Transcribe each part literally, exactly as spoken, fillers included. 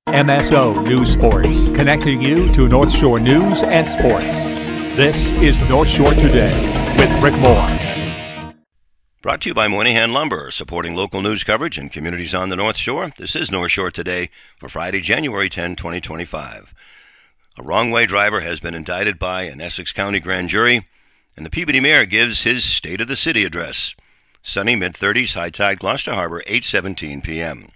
M S O News Sports, connecting you to North Shore news and sports. This is North Shore Today with Rick Moore. Brought to you by Moynihan Lumber, supporting local news coverage and communities on the North Shore. This is North Shore Today for Friday, January tenth, twenty twenty-five. A wrong-way driver has been indicted by an Essex County grand jury, and the Peabody mayor gives his State of the City address. Sunny, mid-thirties, high tide, Gloucester Harbor, eight seventeen p.m.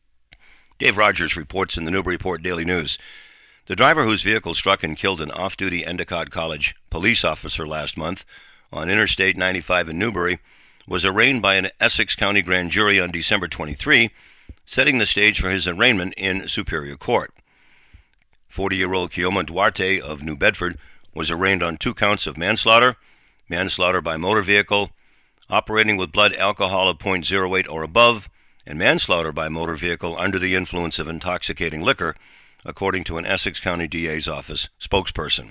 Dave Rogers reports in the Newburyport Daily News. The driver whose vehicle struck and killed an off-duty Endicott College police officer last month on Interstate ninety-five in Newbury was arraigned by an Essex County grand jury on December twenty-third, setting the stage for his arraignment in Superior Court. forty-year-old Kioma Duarte of New Bedford was arraigned on two counts of manslaughter, manslaughter by motor vehicle, operating with blood alcohol of point zero eight or above, and manslaughter by motor vehicle under the influence of intoxicating liquor, according to an Essex County D A's office spokesperson.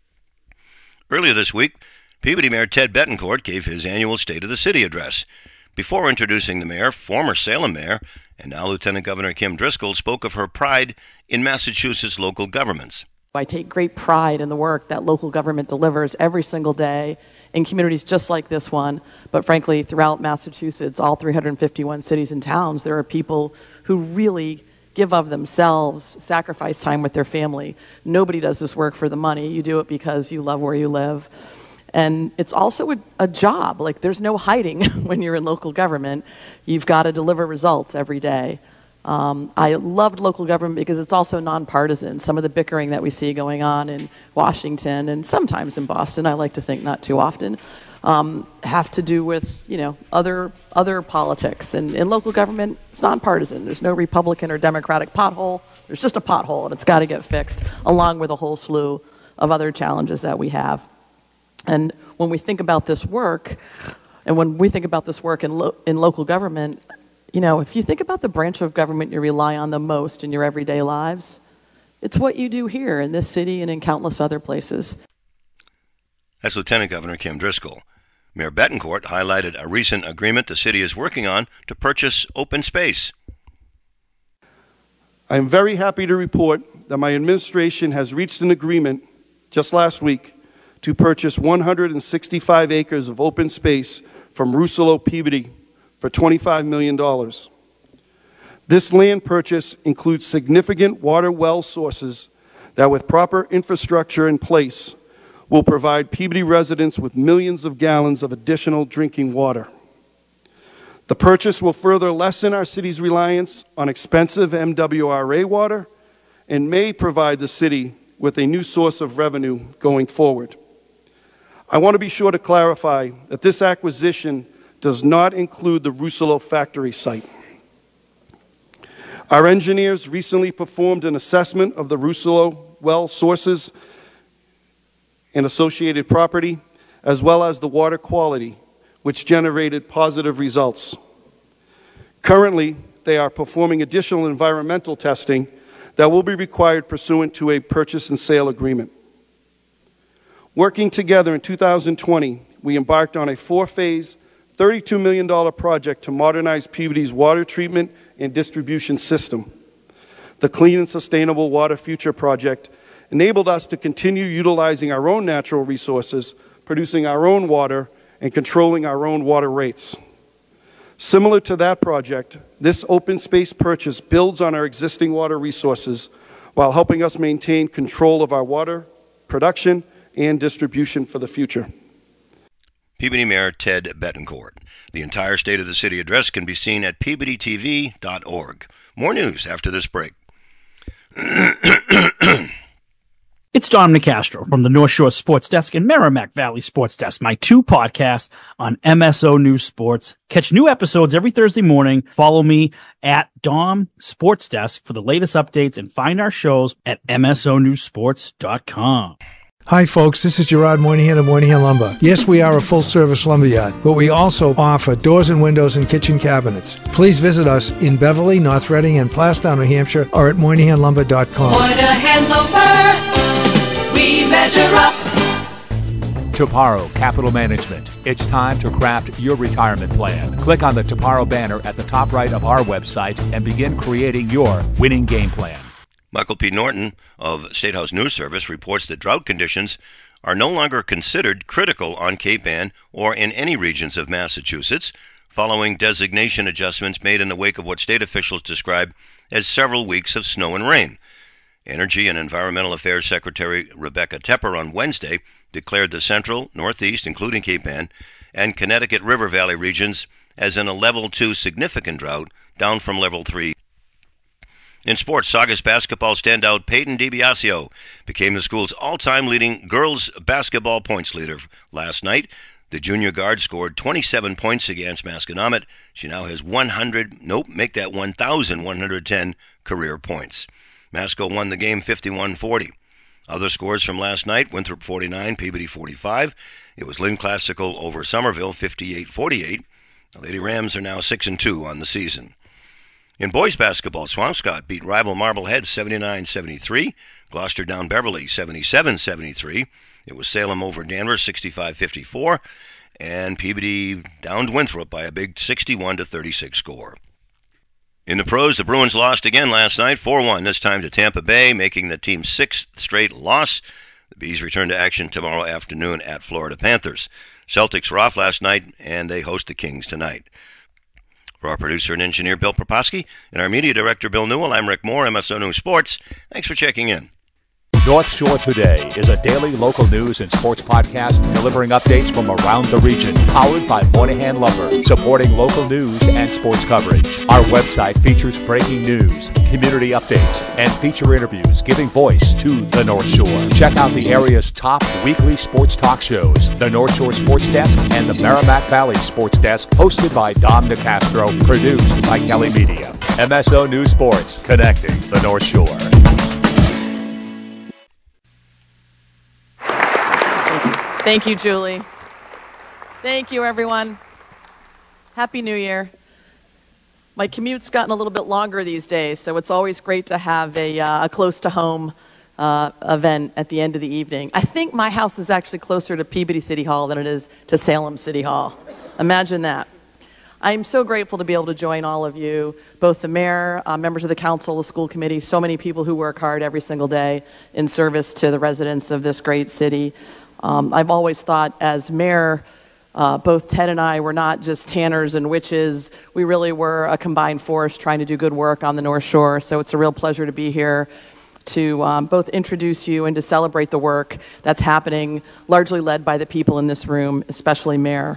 Earlier this week, Peabody Mayor Ted Bettencourt gave his annual State of the City address. Before introducing the mayor, former Salem Mayor and now Lieutenant Governor Kim Driscoll spoke of her pride in Massachusetts local governments. I take great pride in the work that local government delivers every single day in communities just like this one, but frankly, throughout Massachusetts, all three hundred fifty-one cities and towns, there are people who really give of themselves, sacrifice time with their family. Nobody does this work for the money. You do it because you love where you live. And it's also a, a job. Like, there's no hiding when you're in local government. You've got to deliver results every day. Um, I loved local government because it's also nonpartisan. Some of the bickering that we see going on in Washington and sometimes in Boston, I like to think not too often, um, have to do with, you know, other other politics. And in local government, it's nonpartisan. There's no Republican or Democratic pothole. There's just a pothole, and it's got to get fixed, along with a whole slew of other challenges that we have. And when we think about this work, and when we think about this work in lo- in local government, you know, if you think about the branch of government you rely on the most in your everyday lives, it's what you do here in this city and in countless other places. That's Lieutenant Governor Kim Driscoll. Mayor Bettencourt highlighted a recent agreement the city is working on to purchase open space. I am very happy to report that my administration has reached an agreement just last week to purchase one hundred sixty-five acres of open space from Rousselot Peabody for twenty-five million dollars. This land purchase includes significant water well sources that, with proper infrastructure in place, will provide Peabody residents with millions of gallons of additional drinking water. The purchase will further lessen our city's reliance on expensive M W R A water and may provide the city with a new source of revenue going forward. I want to be sure to clarify that this acquisition does not include the Rousselot factory site. Our engineers recently performed an assessment of the Rousselot well sources and associated property, as well as the water quality, which generated positive results. Currently, they are performing additional environmental testing that will be required pursuant to a purchase and sale agreement. Working together in two thousand twenty, we embarked on a four-phase, thirty-two million dollars project to modernize Peabody's water treatment and distribution system. The Clean and Sustainable Water Future project enabled us to continue utilizing our own natural resources, producing our own water, and controlling our own water rates. Similar to that project, this open space purchase builds on our existing water resources while helping us maintain control of our water production and distribution for the future. Peabody Mayor Ted Bettencourt. The entire State of the City address can be seen at peabody t v dot org. More news after this break. It's Dom Nicastro from the North Shore Sports Desk and Merrimack Valley Sports Desk, my two podcasts on M S O News Sports. Catch new episodes every Thursday morning. Follow me at Dom Sports Desk for the latest updates and find our shows at m s o news sports dot com. Hi, folks. This is Gerard Moynihan of Moynihan Lumber. Yes, we are a full-service lumberyard, but we also offer doors and windows and kitchen cabinets. Please visit us in Beverly, North Reading, and Plastown, New Hampshire, or at moynihan lumber dot com. Moynihan Lumber, we measure up. Toparo Capital Management. It's time to craft your retirement plan. Click on the Toparo banner at the top right of our website and begin creating your winning game plan. Michael P. Norton of State House News Service reports that drought conditions are no longer considered critical on Cape Ann or in any regions of Massachusetts, following designation adjustments made in the wake of what state officials describe as several weeks of snow and rain. Energy and Environmental Affairs Secretary Rebecca Tepper on Wednesday declared the central, northeast, including Cape Ann, and Connecticut River Valley regions as in a level two significant drought, down from level three. In sports, Saugus basketball standout Peyton DiBiasio became the school's all-time leading girls basketball points leader last night. The junior guard scored twenty-seven points against Masconomet. She now has one hundred, nope, make that one thousand one hundred ten career points. Masco won the game fifty-one forty. Other scores from last night, Winthrop forty-nine, Peabody forty-five. It was Lynn Classical over Somerville fifty-eight forty-eight. The Lady Rams are now six and two on the season. In boys basketball, Swampscott beat rival Marblehead seventy-nine seventy-three. Gloucester down Beverly seventy-seven seventy-three. It was Salem over Danvers sixty-five fifty-four. And Peabody downed Winthrop by a big sixty-one to thirty-six score. In the pros, the Bruins lost again last night, four one, this time to Tampa Bay, making the team's sixth straight loss. The Bees return to action tomorrow afternoon at Florida Panthers. Celtics were off last night, and they host the Kings tonight. For our producer and engineer, Bill Proposki, and our media director, Bill Newell, I'm Rick Moore, M S O News Sports. Thanks for checking in. North Shore Today is a daily local news and sports podcast delivering updates from around the region, powered by Moynihan Lumber, supporting local news and sports coverage. Our website features breaking news, community updates, and feature interviews giving voice to the North Shore. Check out the area's top weekly sports talk shows, the North Shore Sports Desk and the Merrimack Valley Sports Desk, hosted by Dom DeCastro, produced by Kelly Media. M S O News Sports, connecting the North Shore. Thank you, Julie. Thank you, everyone. Happy New Year. My commute's gotten a little bit longer these days, so it's always great to have a, uh, a close-to-home uh, event at the end of the evening. I think my house is actually closer to Peabody City Hall than it is to Salem City Hall. Imagine that. I'm so grateful to be able to join all of you, both the mayor, uh, members of the council, the school committee, so many people who work hard every single day in service to the residents of this great city. Um, I've always thought as mayor, uh, both Ted and I were not just tanners and witches. We really were a combined force trying to do good work on the North Shore. So it's a real pleasure to be here to um, both introduce you and to celebrate the work that's happening, largely led by the people in this room, especially mayor.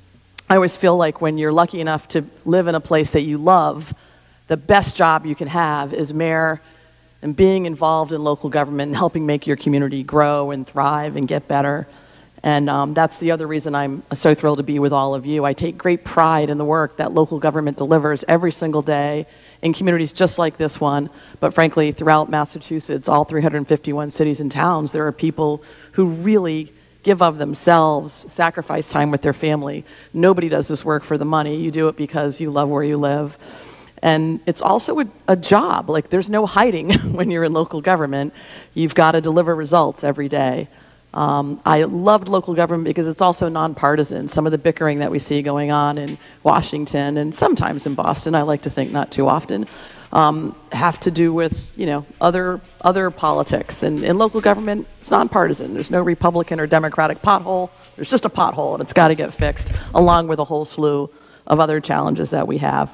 I always feel like when you're lucky enough to live in a place that you love, the best job you can have is mayor, and being involved in local government and helping make your community grow and thrive and get better. And um, that's the other reason I'm so thrilled to be with all of you. I take great pride in the work that local government delivers every single day in communities just like this one. But frankly, throughout Massachusetts, all three hundred fifty-one cities and towns, there are people who really give of themselves, sacrifice time with their family. Nobody does this work for the money. You do it because you love where you live. And it's also a, a job. Like, there's no hiding when you're in local government. You've got to deliver results every day. Um, I loved local government because it's also nonpartisan. Some of the bickering that we see going on in Washington and sometimes in Boston, I like to think not too often, um, have to do with, you know, other other politics. And in local government, it's nonpartisan. There's no Republican or Democratic pothole. There's just a pothole, and it's got to get fixed, along with a whole slew of other challenges that we have.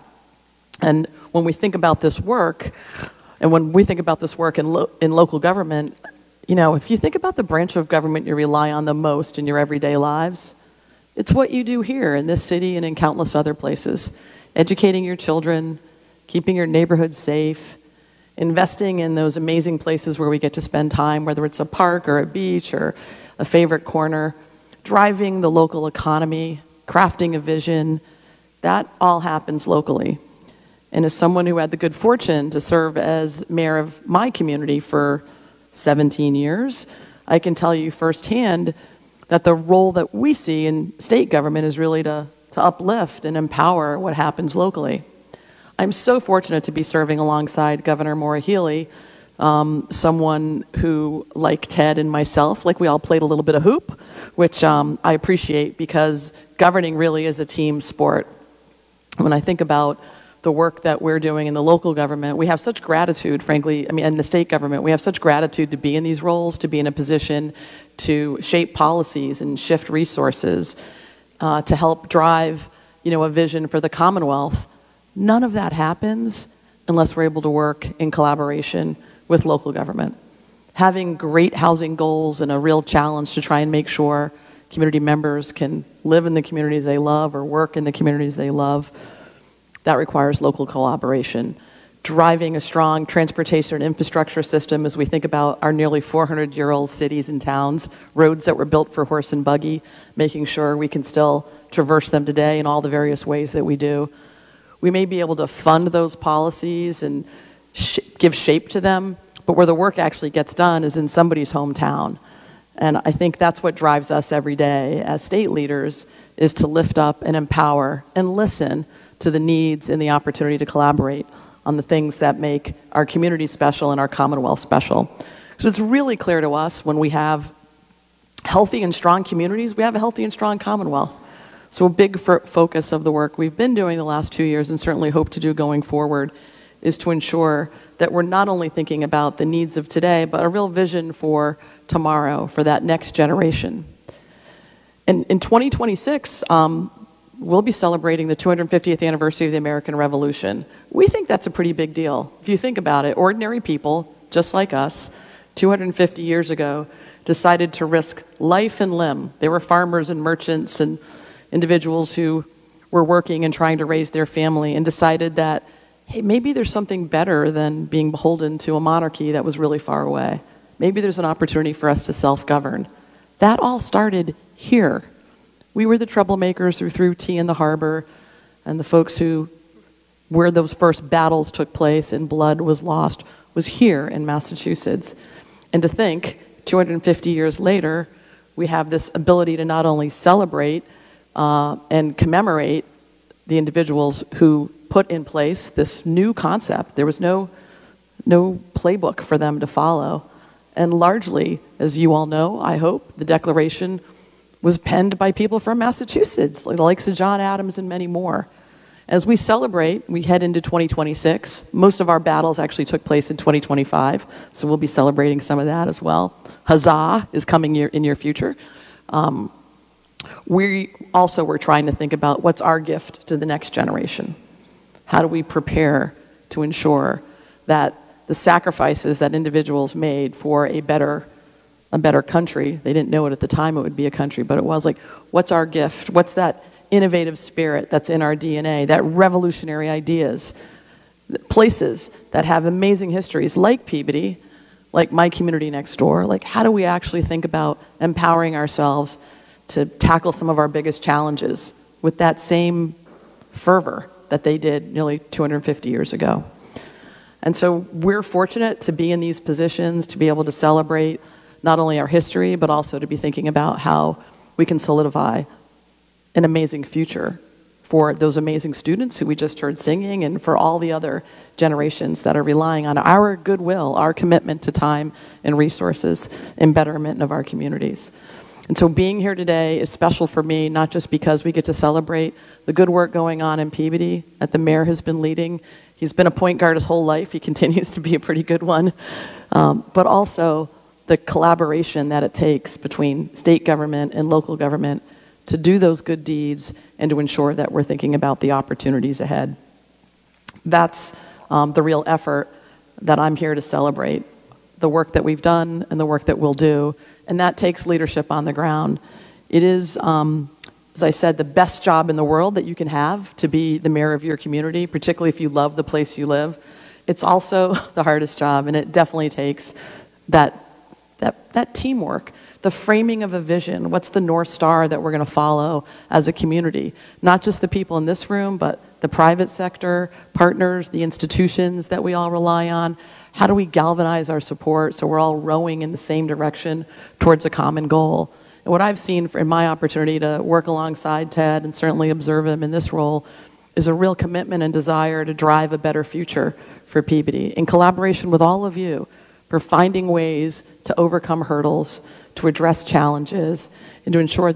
And when we think about this work, and when we think about this work in, lo- in local government, you know, if you think about the branch of government you rely on the most in your everyday lives, it's what you do here in this city and in countless other places. Educating your children, keeping your neighborhood safe, investing in those amazing places where we get to spend time, whether it's a park or a beach or a favorite corner, driving the local economy, crafting a vision, that all happens locally. And as someone who had the good fortune to serve as mayor of my community for seventeen years, I can tell you firsthand that the role that we see in state government is really to, to uplift and empower what happens locally. I'm so fortunate to be serving alongside Governor Maura Healey, um, someone who, like Ted and myself, like we all played a little bit of hoop, which um, I appreciate because governing really is a team sport. When I think about the work that we're doing in the local government, we have such gratitude, frankly, I mean, in the state government, we have such gratitude to be in these roles, to be in a position to shape policies and shift resources, uh, to help drive, you know, a vision for the Commonwealth. None of that happens unless we're able to work in collaboration with local government. Having great housing goals and a real challenge to try and make sure community members can live in the communities they love or work in the communities they love, that requires local collaboration. Driving a strong transportation and infrastructure system as we think about our nearly four hundred year old cities and towns, roads that were built for horse and buggy, making sure we can still traverse them today in all the various ways that we do. We may be able to fund those policies and sh- give shape to them, but where the work actually gets done is in somebody's hometown. And I think that's what drives us every day as state leaders, is to lift up and empower and listen to the needs and the opportunity to collaborate on the things that make our community special and our Commonwealth special. So it's really clear to us when we have healthy and strong communities, we have a healthy and strong Commonwealth. So a big f- focus of the work we've been doing the last two years and certainly hope to do going forward is to ensure that we're not only thinking about the needs of today, but a real vision for tomorrow, for that next generation. And in twenty twenty-six, um, we'll be celebrating the two hundred fiftieth anniversary of the American Revolution. We think that's a pretty big deal. If you think about it, ordinary people, just like us, two hundred fifty years ago, decided to risk life and limb. They were farmers and merchants and individuals who were working and trying to raise their family, and decided that, hey, maybe there's something better than being beholden to a monarchy that was really far away. Maybe there's an opportunity for us to self-govern. That all started here. We were the troublemakers who threw tea in the harbor, and the folks who, where those first battles took place and blood was lost, was here in Massachusetts. And to think, two hundred fifty years later, we have this ability to not only celebrate uh, and commemorate the individuals who put in place this new concept. There was no, no playbook for them to follow. And largely, as you all know, I hope, the Declaration was penned by people from Massachusetts, like the likes of John Adams and many more. As we celebrate, we head into twenty twenty-six. Most of our battles actually took place in twenty twenty-five, so we'll be celebrating some of that as well. Huzzah is coming year, in your future. Um, we also were trying to think about what's our gift to the next generation. How do we prepare to ensure that the sacrifices that individuals made for a better a better country, they didn't know it at the time it would be a country, but it was like, what's our gift? What's that innovative spirit that's in our D N A, that revolutionary ideas, places that have amazing histories like Peabody, like my community next door? Like, how do we actually think about empowering ourselves to tackle some of our biggest challenges with that same fervor that they did nearly two hundred fifty years ago? And so we're fortunate to be in these positions, to be able to celebrate not only our history, but also to be thinking about how we can solidify an amazing future for those amazing students who we just heard singing, and for all the other generations that are relying on our goodwill, our commitment to time and resources in betterment of our communities. And so being here today is special for me, not just because we get to celebrate the good work going on in Peabody that the mayor has been leading. He's been a point guard his whole life. He continues to be a pretty good one. Um, but also the collaboration that it takes between state government and local government to do those good deeds and to ensure that we're thinking about the opportunities ahead. That's um, the real effort that I'm here to celebrate, the work that we've done and the work that we'll do, and that takes leadership on the ground. It is, um, as I said, the best job in the world that you can have, to be the mayor of your community, particularly if you love the place you live. It's also the hardest job, and it definitely takes that, that, that teamwork, the framing of a vision. What's the North Star that we're going to follow as a community? Not just the people in this room, but the private sector, partners, the institutions that we all rely on. How do we galvanize our support so we're all rowing in the same direction towards a common goal? And what I've seen in my opportunity to work alongside Ted, and certainly observe him in this role, is a real commitment and desire to drive a better future for Peabody, in collaboration with all of you, for finding ways to overcome hurdles, to address challenges, and to ensure that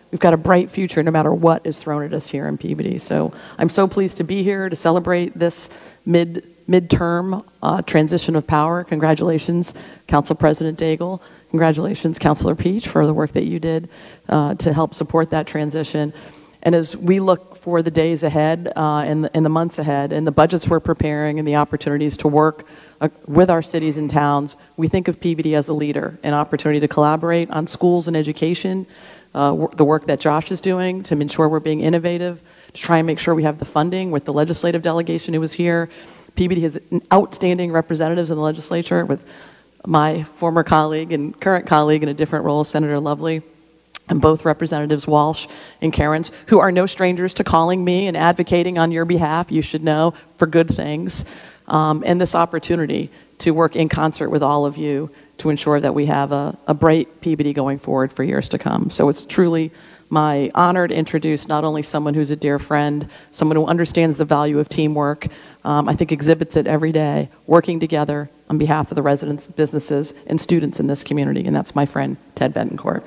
we've got a bright future no matter what is thrown at us here in Peabody. So I'm so pleased to be here to celebrate this mid midterm uh, transition of power. Congratulations, Council President Daigle. Congratulations, Councilor Peach, for the work that you did uh, to help support that transition. And as we look for the days ahead uh, and, the, and the months ahead and the budgets we're preparing and the opportunities to work uh, with our cities and towns, we think of Peabody as a leader, an opportunity to collaborate on schools and education, uh, w- the work that Josh is doing to ensure we're being innovative, to try and make sure we have the funding with the legislative delegation who was here. Peabody has outstanding representatives in the legislature with my former colleague and current colleague in a different role, Senator Lovely, and both Representatives Walsh and Cairns, who are no strangers to calling me and advocating on your behalf, you should know, for good things, um, and this opportunity to work in concert with all of you to ensure that we have a, a bright Peabody going forward for years to come. So it's truly my honor to introduce not only someone who's a dear friend, someone who understands the value of teamwork, um, I think exhibits it every day, working together on behalf of the residents, businesses, and students in this community, and that's my friend, Ted Betancourt.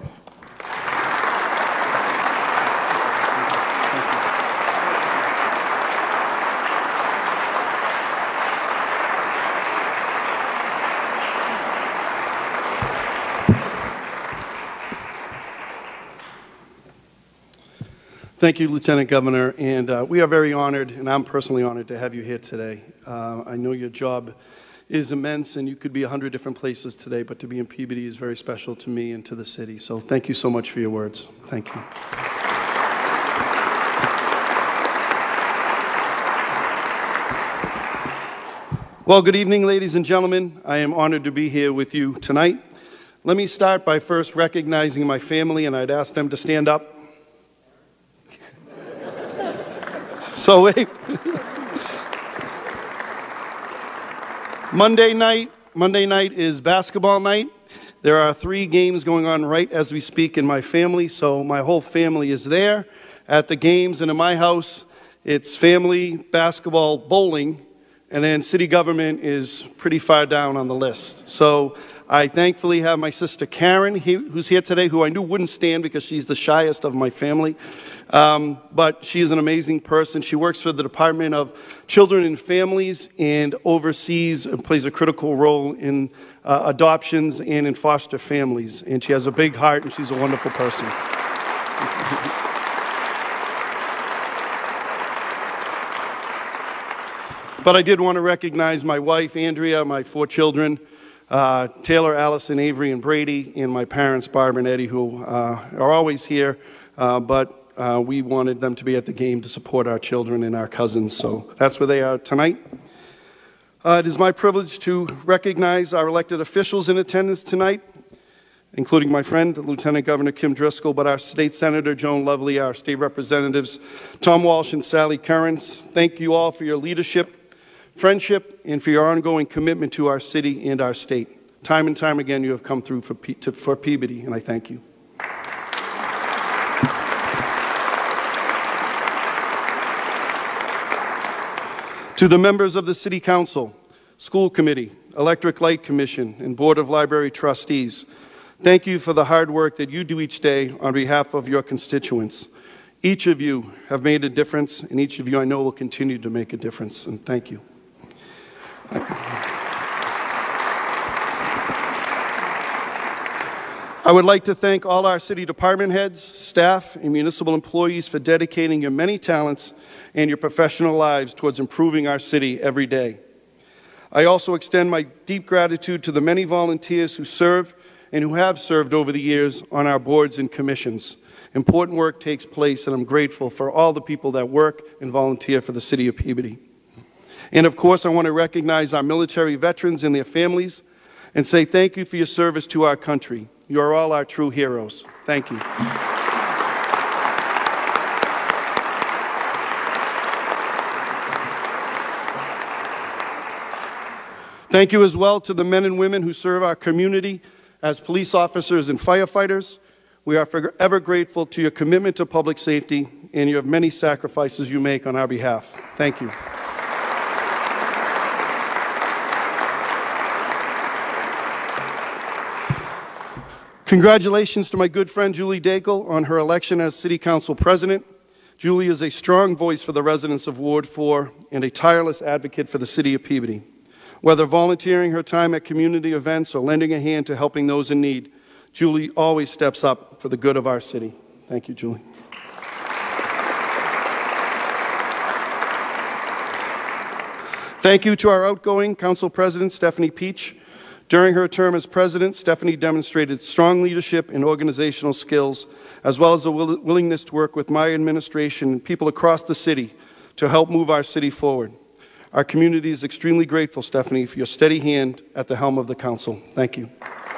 Thank you, Lieutenant Governor, and uh, we are very honored, and I'm personally honored to have you here today. Uh, I know your job is immense, and you could be a hundred different places today, but to be in Peabody is very special to me and to the city. So thank you so much for your words. Thank you. Well, good evening, ladies and gentlemen. I am honored to be here with you tonight. Let me start by first recognizing my family, and I'd ask them to stand up. So wait. Monday night, Monday night is basketball night. There are three games going on right as we speak in my family, so my whole family is there at the games. And in my house, it's family, basketball, bowling, and then city government is pretty far down on the list. So I thankfully have my sister Karen, who's here today, who I knew wouldn't stand because she's the shyest of my family. Um, but she is an amazing person. She works for the Department of Children and Families and oversees and plays a critical role in uh, adoptions and in foster families. And she has a big heart, and she's a wonderful person. But I did want to recognize my wife, Andrea, my four children, uh, Taylor, Allison, Avery, and Brady, and my parents, Barb and Eddie, who uh, are always here, uh, but Uh, we wanted them to be at the game to support our children and our cousins, so that's where they are tonight. Uh, it is my privilege to recognize our elected officials in attendance tonight, including my friend, Lieutenant Governor Kim Driscoll, but our State Senator Joan Lovely, our State Representatives Tom Walsh and Sally Cairns. Thank you all for your leadership, friendship, and for your ongoing commitment to our city and our state. Time and time again, you have come through for, Pe- to, for Peabody, and I thank you. To the members of the City Council, School Committee, Electric Light Commission, and Board of Library Trustees, thank you for the hard work that you do each day on behalf of your constituents. Each of you have made a difference, and each of you I know will continue to make a difference, and thank you. I would like to thank all our city department heads, staff, and municipal employees for dedicating your many talents and your professional lives towards improving our city every day. I also extend my deep gratitude to the many volunteers who serve and who have served over the years on our boards and commissions. Important work takes place, and I'm grateful for all the people that work and volunteer for the city of Peabody. And of course, I want to recognize our military veterans and their families and say thank you for your service to our country. You are all our true heroes. Thank you. Thank you as well to the men and women who serve our community as police officers and firefighters. We are forever grateful to your commitment to public safety and your many sacrifices you make on our behalf. Thank you. Congratulations to my good friend Julie Daigle on her election as City Council President. Julie is a strong voice for the residents of Ward four and a tireless advocate for the City of Peabody. Whether volunteering her time at community events or lending a hand to helping those in need, Julie always steps up for the good of our city. Thank you, Julie. Thank you to our outgoing Council President, Stephanie Peach. During her term as President, Stephanie demonstrated strong leadership and organizational skills, as well as a will willingness to work with my administration and people across the city to help move our city forward. Our community is extremely grateful, Stephanie, for your steady hand at the helm of the Council. Thank you.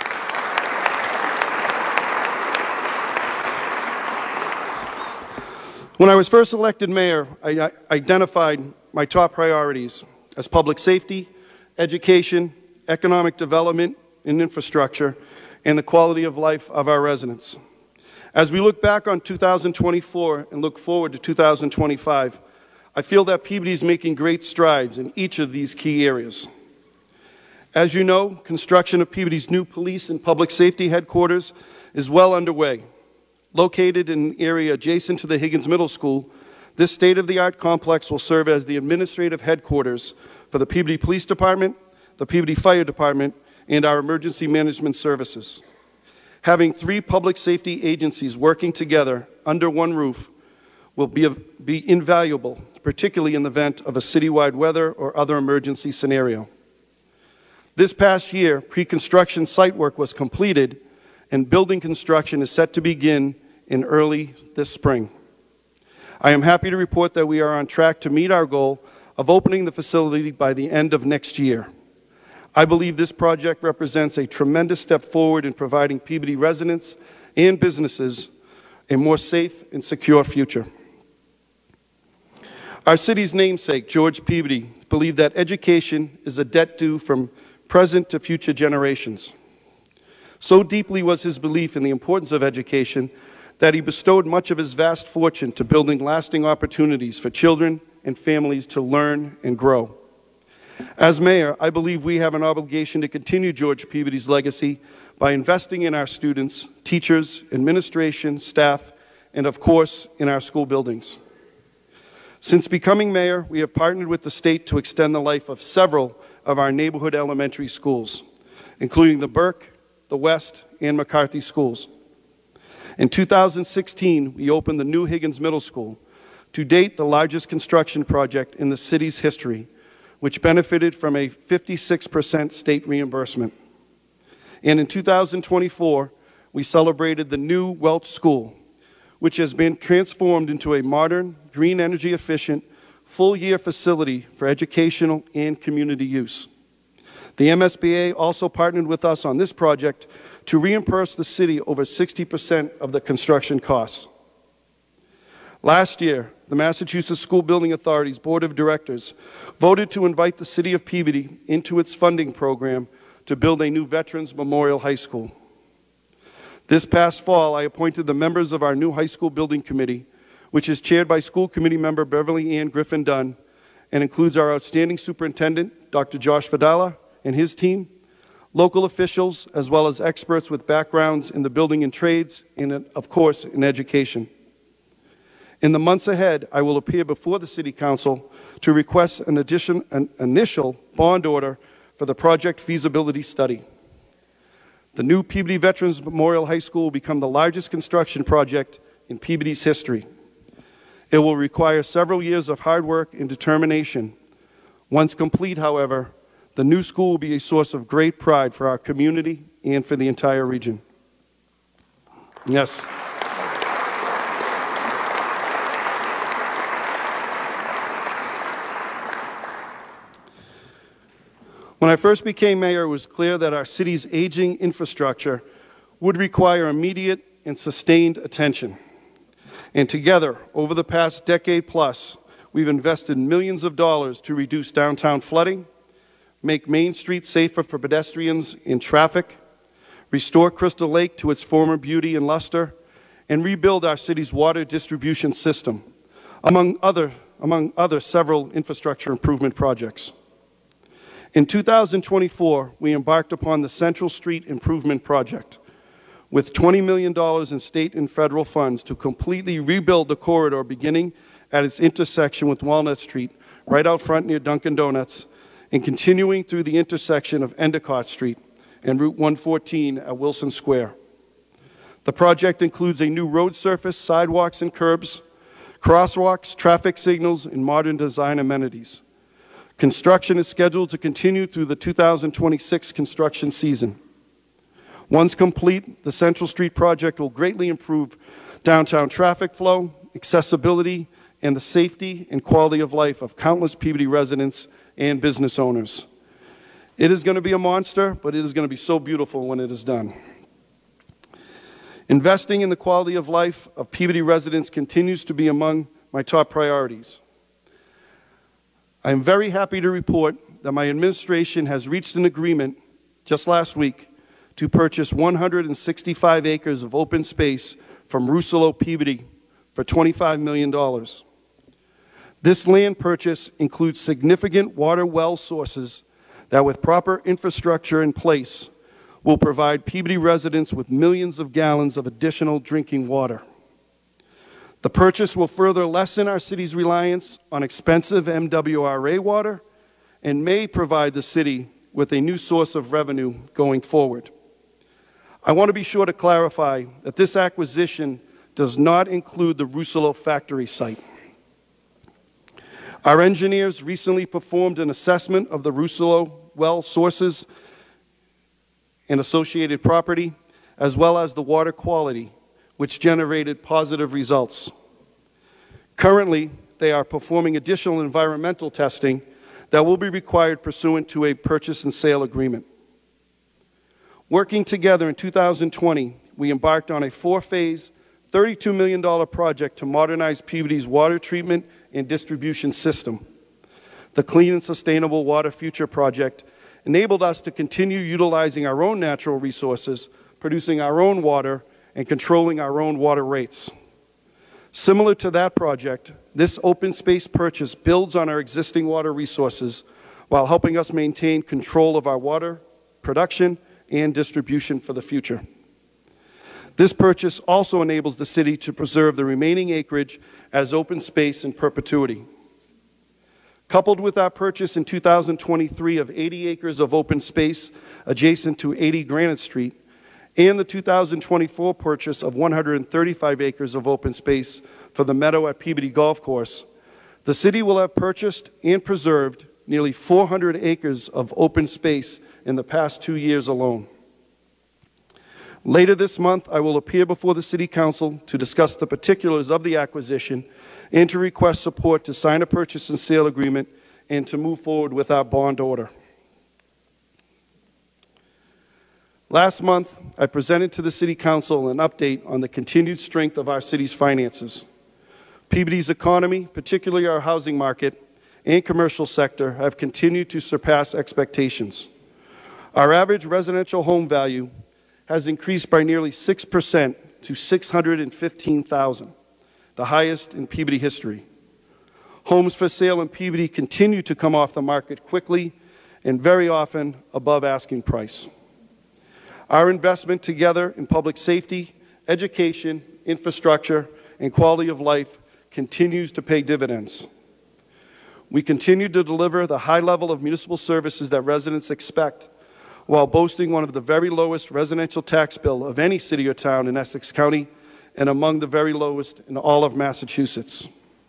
When I was first elected mayor, I identified my top priorities as public safety, education, economic development and infrastructure, and the quality of life of our residents. As we look back on two thousand twenty-four and look forward to two thousand twenty-five, I feel that Peabody is making great strides in each of these key areas. As you know, construction of Peabody's new police and public safety headquarters is well underway. Located in an area adjacent to the Higgins Middle School, this state-of-the-art complex will serve as the administrative headquarters for the Peabody Police Department, the Peabody Fire Department, and our emergency management services. Having three public safety agencies working together under one roof will be, be invaluable, particularly in the event of a citywide weather or other emergency scenario. This past year, pre-construction site work was completed, and building construction is set to begin in early this spring. I am happy to report that we are on track to meet our goal of opening the facility by the end of next year. I believe this project represents a tremendous step forward in providing Peabody residents and businesses a more safe and secure future. Our city's namesake, George Peabody, believed that education is a debt due from present to future generations. So deeply was his belief in the importance of education that he bestowed much of his vast fortune to building lasting opportunities for children and families to learn and grow. As mayor, I believe we have an obligation to continue George Peabody's legacy by investing in our students, teachers, administration, staff, and of course, in our school buildings. Since becoming mayor, we have partnered with the state to extend the life of several of our neighborhood elementary schools, including the Burke, the West, and McCarthy schools. In two thousand sixteen, we opened the new Higgins Middle School, to date the largest construction project in the city's history, which benefited from a fifty-six percent state reimbursement. And in two thousand twenty-four, we celebrated the new Welch School, which has been transformed into a modern, green energy efficient, full-year facility for educational and community use. The M S B A also partnered with us on this project to reimburse the city over sixty percent of the construction costs. Last year, the Massachusetts School Building Authority's Board of Directors voted to invite the City of Peabody into its funding program to build a new Veterans Memorial High School. This past fall, I appointed the members of our new high school building committee, which is chaired by school committee member Beverly Ann Griffin Dunn and includes our outstanding superintendent, Doctor Josh Fadala, and his team, local officials, as well as experts with backgrounds in the building and trades, and of course, in education. In the months ahead, I will appear before the City Council to request an, addition, an initial bond order for the project feasibility study. The new Peabody Veterans Memorial High School will become the largest construction project in Peabody's history. It will require several years of hard work and determination. Once complete, however, the new school will be a source of great pride for our community and for the entire region. Yes. When I first became mayor, it was clear that our city's aging infrastructure would require immediate and sustained attention. And together, over the past decade plus, we've invested millions of dollars to reduce downtown flooding, make Main Street safer for pedestrians and traffic, restore Crystal Lake to its former beauty and luster, and rebuild our city's water distribution system, among other, among other several infrastructure improvement projects. In two thousand twenty-four, we embarked upon the Central Street Improvement Project, with twenty million dollars in state and federal funds to completely rebuild the corridor beginning at its intersection with Walnut Street, right out front near Dunkin' Donuts, and continuing through the intersection of Endicott Street and Route one fourteen at Wilson Square. The project includes a new road surface, sidewalks and curbs, crosswalks, traffic signals, and modern design amenities. Construction is scheduled to continue through the two thousand twenty-six construction season. Once complete, the Central Street project will greatly improve downtown traffic flow, accessibility, and the safety and quality of life of countless Peabody residents and business owners. It is going to be a monster, but it is going to be so beautiful when it is done. Investing in the quality of life of Peabody residents continues to be among my top priorities. I am very happy to report that my administration has reached an agreement just last week to purchase one hundred sixty-five acres of open space from Rousselot Peabody for twenty-five million dollars. This land purchase includes significant water well sources that, with proper infrastructure in place, will provide Peabody residents with millions of gallons of additional drinking water. The purchase will further lessen our city's reliance on expensive M W R A water and may provide the city with a new source of revenue going forward. I want to be sure to clarify that this acquisition does not include the Rousselot factory site. Our engineers recently performed an assessment of the Rousselot well sources and associated property, as well as the water quality, which generated positive results. Currently, they are performing additional environmental testing that will be required pursuant to a purchase and sale agreement. Working together in two thousand twenty, we embarked on a four-phase, thirty-two million dollars project to modernize Peabody's water treatment and distribution system. The Clean and Sustainable Water Future project enabled us to continue utilizing our own natural resources, producing our own water, and controlling our own water rates. Similar to that project, this open space purchase builds on our existing water resources while helping us maintain control of our water production and distribution for the future. This purchase also enables the city to preserve the remaining acreage as open space in perpetuity. Coupled with our purchase in two thousand twenty-three of eighty acres of open space adjacent to eighty Granite Street, and the two thousand twenty-four purchase of one hundred thirty-five acres of open space for the Meadow at Peabody Golf Course, the city will have purchased and preserved nearly four hundred acres of open space in the past two years alone. Later this month, I will appear before the City Council to discuss the particulars of the acquisition and to request support to sign a purchase and sale agreement and to move forward with our bond order. Last month, I presented to the City Council an update on the continued strength of our city's finances. Peabody's economy, particularly our housing market and commercial sector, have continued to surpass expectations. Our average residential home value has increased by nearly six percent to six hundred fifteen thousand dollars, the highest in Peabody history. Homes for sale in Peabody continue to come off the market quickly and very often above asking price. Our investment together in public safety, education, infrastructure, and quality of life continues to pay dividends. We continue to deliver the high level of municipal services that residents expect, while boasting one of the very lowest residential tax bill of any city or town in Essex County and among the very lowest in all of Massachusetts.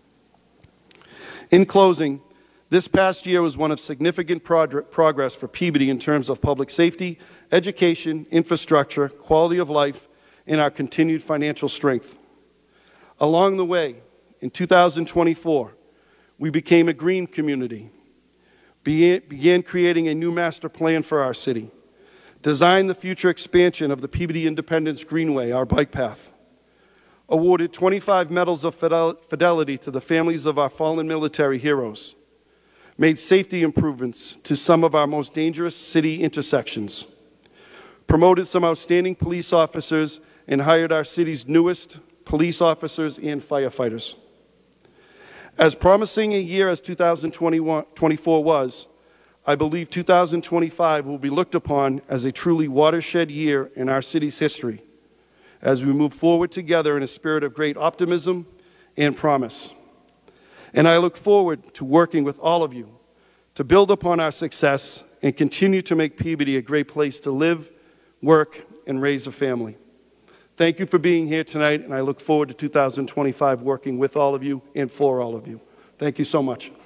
In closing, this past year was one of significant prog- progress for Peabody in terms of public safety, education, infrastructure, quality of life, and our continued financial strength. Along the way, in two thousand twenty-four, we became a green community, began creating a new master plan for our city, designed the future expansion of the Peabody Independence Greenway, our bike path, awarded twenty-five medals of fidelity to the families of our fallen military heroes, made safety improvements to some of our most dangerous city intersections, promoted some outstanding police officers, and hired our city's newest police officers and firefighters. As promising a year as two thousand twenty-four was, I believe two thousand twenty-five will be looked upon as a truly watershed year in our city's history, as we move forward together in a spirit of great optimism and promise. And I look forward to working with all of you to build upon our success and continue to make Peabody a great place to live, work, and raise a family. Thank you for being here tonight, and I look forward to two thousand twenty-five working with all of you and for all of you. Thank you so much.